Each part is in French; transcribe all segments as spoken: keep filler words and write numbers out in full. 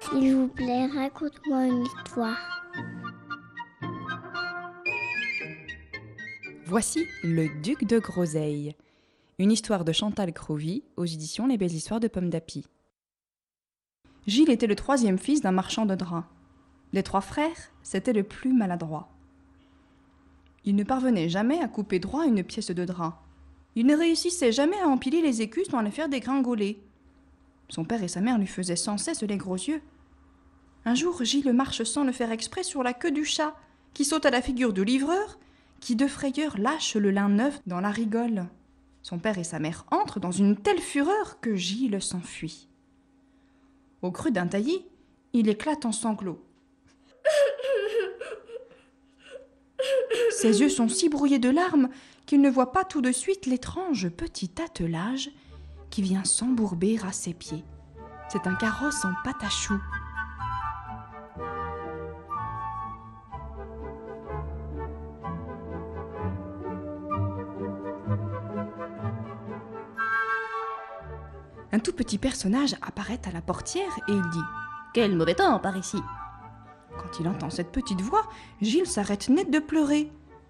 S'il vous plaît, raconte-moi une histoire. Voici Le Duc de Groseille, une histoire de Chantal Crovy aux éditions Les Belles Histoires de Pomme d'Api. Gilles était le troisième fils d'un marchand de draps. Les trois frères, c'était le plus maladroit. Il ne parvenait jamais à couper droit une pièce de drap. Il ne réussissait jamais à empiler les écus sans les faire dégringoler. Son père et sa mère lui faisaient sans cesse les gros yeux. Un jour, Gilles marche sans le faire exprès sur la queue du chat, qui saute à la figure du livreur, qui de frayeur lâche le lin neuf dans la rigole. Son père et sa mère entrent dans une telle fureur que Gilles s'enfuit. Au creux d'un taillis, il éclate en sanglots. Ses yeux sont si brouillés de larmes qu'il ne voit pas tout de suite l'étrange petit attelage qui vient s'embourber à ses pieds. C'est un carrosse en pâte à choux. Un tout petit personnage apparaît à la portière et il dit « Quel mauvais temps par ici !» Quand il entend cette petite voix, Gilles s'arrête net de pleurer.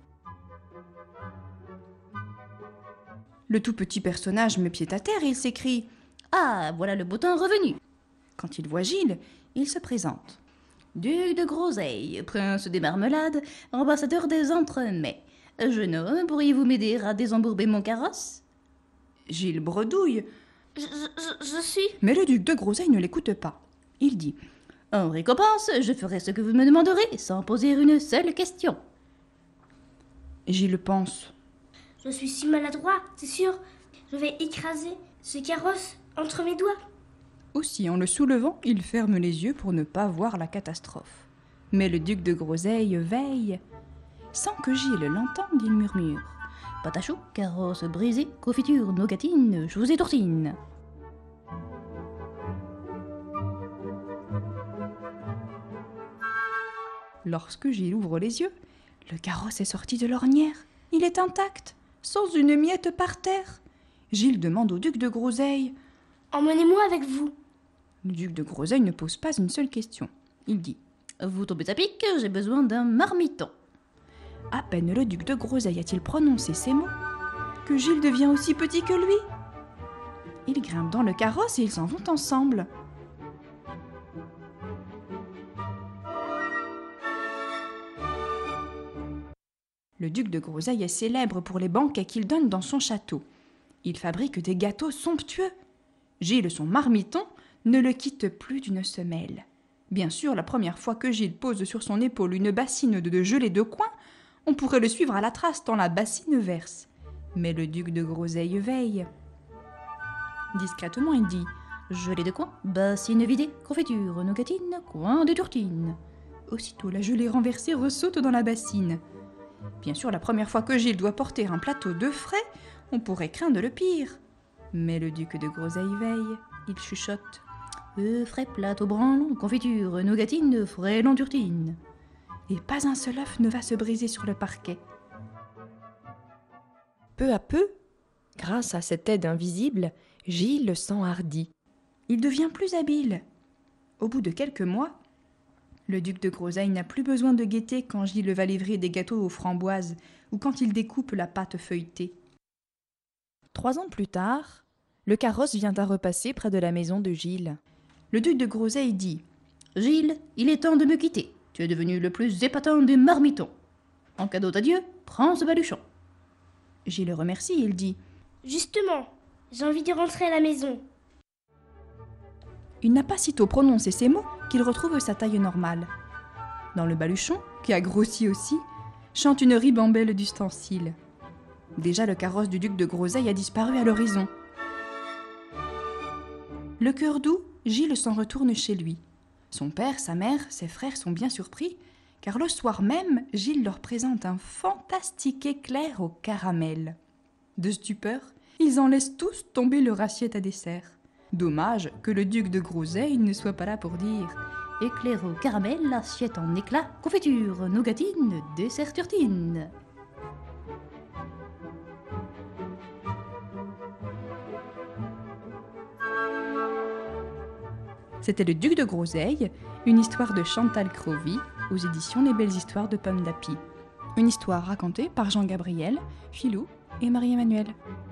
Le tout petit personnage met pied à terre et il s'écrie « Ah, voilà le beau temps revenu !» Quand il voit Gilles, il se présente. « Duc de Groseille, prince des marmelades, ambassadeur des entremets. Jeune homme, pourriez-vous m'aider à désembourber mon carrosse ?» Gilles bredouille. Je, je, je suis... Mais le duc de Groseille ne l'écoute pas. Il dit « En récompense, je ferai ce que vous me demanderez, sans poser une seule question. » Gilles pense. Je suis si maladroit, c'est sûr. Je vais écraser ce carrosse entre mes doigts. Aussi, en le soulevant, il ferme les yeux pour ne pas voir la catastrophe. Mais le duc de Groseille veille. Sans que Gilles l'entende, il murmure « Pâte à choux, carrosse brisée, confiture, nougatine, choux et tourtine. » Lorsque Gilles ouvre les yeux, le carrosse est sorti de l'ornière. Il est intact, sans une miette par terre. Gilles demande au duc de Groseille « Emmenez-moi avec vous. » Le duc de Groseille ne pose pas une seule question. Il dit « Vous tombez à pic, j'ai besoin d'un marmiton. » À peine le duc de Groseille a-t-il prononcé ces mots que Gilles devient aussi petit que lui. Ils grimpent dans le carrosse et ils s'en vont ensemble. Le duc de Groseille est célèbre pour les banquets qu'il donne dans son château. Il fabrique des gâteaux somptueux. Gilles, son marmiton, ne le quitte plus d'une semelle. Bien sûr, la première fois que Gilles pose sur son épaule une bassine de gelée de coin, on pourrait le suivre à la trace tant la bassine verse. Mais le duc de Groseille veille. Discrètement, il dit « Gelée de coin, bassine vidée, confiture, nougatine, coin de tourtine. » Aussitôt, la gelée renversée ressaute dans la bassine. Bien sûr, la première fois que Gilles doit porter un plateau de frais, on pourrait craindre le pire. Mais le duc de Groseille veille. Il chuchote « Euh, frais plateau branlon, confiture, nougatine, frais turtine. » Et pas un seul œuf ne va se briser sur le parquet. Peu à peu, grâce à cette aide invisible, Gilles s'enhardit. Il devient plus habile. Au bout de quelques mois, le duc de Groseille n'a plus besoin de gaieté quand Gilles va livrer des gâteaux aux framboises ou quand il découpe la pâte feuilletée. Trois ans plus tard, le carrosse vient à repasser près de la maison de Gilles. Le duc de Groseille dit « Gilles, il est temps de me quitter. Tu es devenu le plus épatant des marmitons. En cadeau d'adieu, prends ce baluchon. » Gilles le remercie et il dit « Justement, j'ai envie de rentrer à la maison. » Il n'a pas sitôt prononcé ces mots qu'il retrouve sa taille normale. Dans le baluchon, qui a grossi aussi, chante une ribambelle d'ustensiles. Déjà le carrosse du duc de Groseille a disparu à l'horizon. Le cœur doux, Gilles s'en retourne chez lui. Son père, sa mère, ses frères sont bien surpris, car le soir même, Gilles leur présente un fantastique éclair au caramel. De stupeur, ils en laissent tous tomber leur assiette à dessert. Dommage que le duc de Groseille ne soit pas là pour dire « Éclair au caramel, assiette en éclat, confiture, nougatine, dessert turtine. » C'était Le Duc de Groseille, une histoire de Chantal Crovy, aux éditions Les Belles Histoires de Pomme d'Api. Une histoire racontée par Jean Gabriel, Philou et Marie-Emmanuelle.